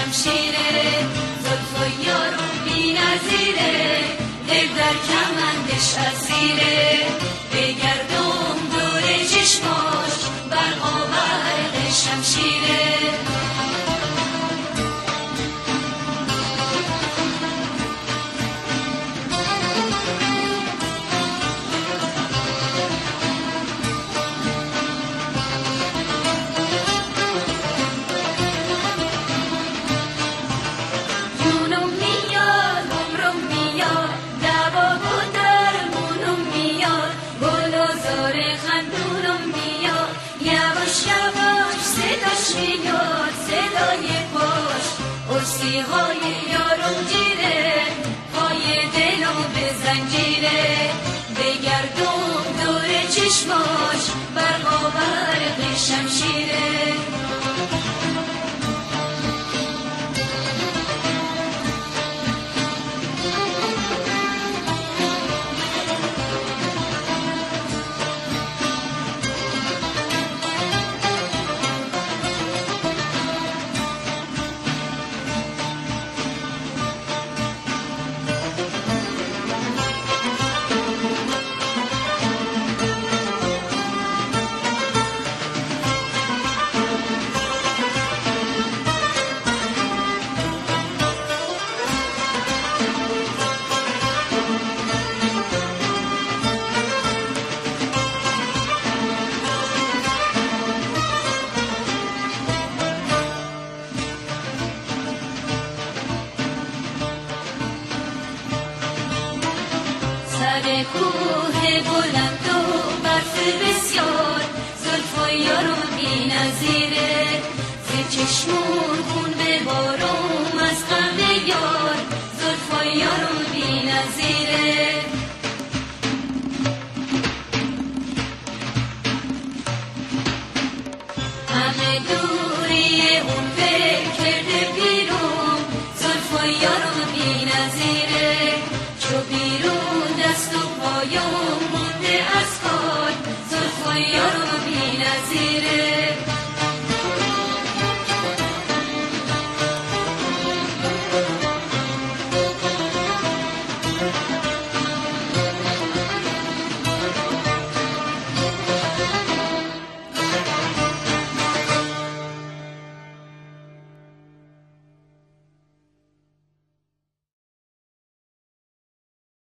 شمشیره، زلف یار بی نظیره، دل در کمندش اسیره، بگردم دور چشماش برق و برق شمشیره. های یارم گیره، پای دلم به زنجیره، بگردم دور چشماش برق و برق شمشیره. سر کوه بلند و برف بسیار، زلف یارم بی نظیره، ز چشمون خون به بارم از غم یار، زلف یارم بی نظیره. همه دوری اون فکر کرده بیرون، زلف یارم بی نظیره، چو بیرون دست و پایم مونده از کار، زلف